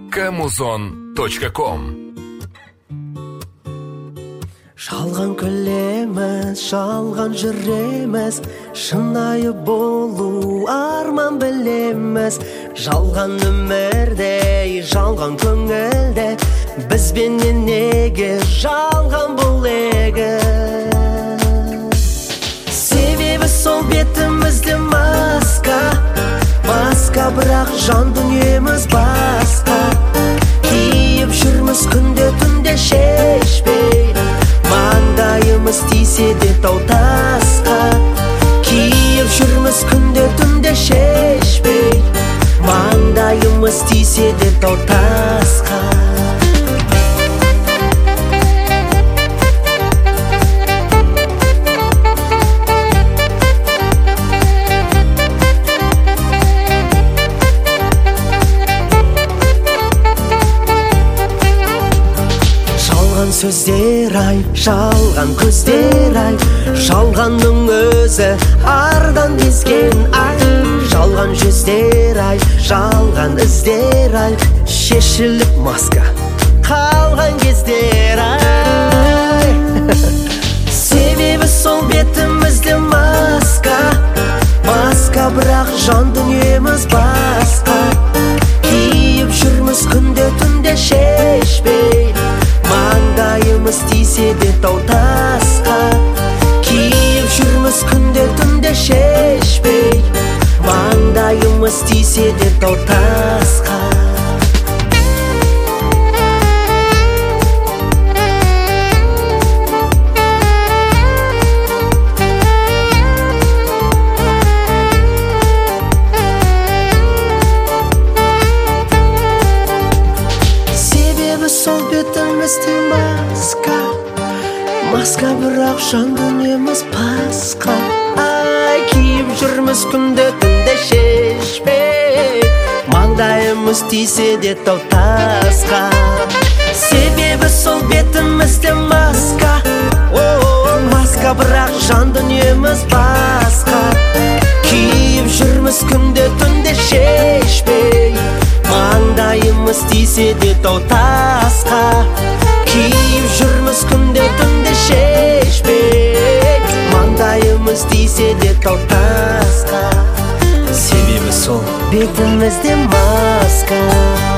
Kamuzon.com. Жалған күлеміз, жалған жүреміз, шынайы болу арман білеміз. Жалған өмірде, жалған көңілде, бізбенен неге жалған бұл егі? Себебі сол бетімізде маска, бірақ жан дүниеміз басқа. Киіп жүрміз күнде түнде шешпей, маңдайымыз тисе де тау тасқа. Киіп жүрміз күнде түнде шешпей, маңдайымыз тисе де тау тасқа. Жалған сөздер ай, жалған көздер ай, жалғанның өзі ардан безген ай. Жалған жүздер ай, жалған іздер ай, шешіліп маска қалған кездер ай. Себебі сол бетімізде маска, бірақ жан дүниеміз басқа. Киіп жүрміз күнде түнде шешпей, маңдайымыз тисе де тау тасқа. Киіп жүрміз күнде түнде шешпей, маңдайымыз тисе де тау тасқа. Сол бетімізде маска, бірақ жан дүниеміз басқа. Ай, киіп жүрміз күнде түнде шешпей, маңдайымыз тисе де тау тасқа. Себебі сол бетімізде маска, бірақ жан дүниеміз басқа. Киіп жүрміз күнде түнде шешпей, маңдайымыз тисе де тау тасқа. Киіп жүрміз күнде түнде шешпей, маңдайымыз тисе де тау тасқа. Себебі сол бетімізде маска.